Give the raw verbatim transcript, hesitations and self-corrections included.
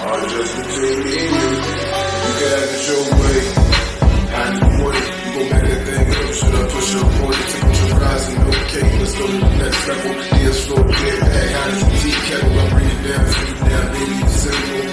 All just between me and you. You can have it your way. How do you want it? You gon' back that thing up. Should I push up on it? Temperature rising, okay. Let's go to the next level. Dance floor, get back. How does the tea kettle? I bring it down, take it down, baby. You send me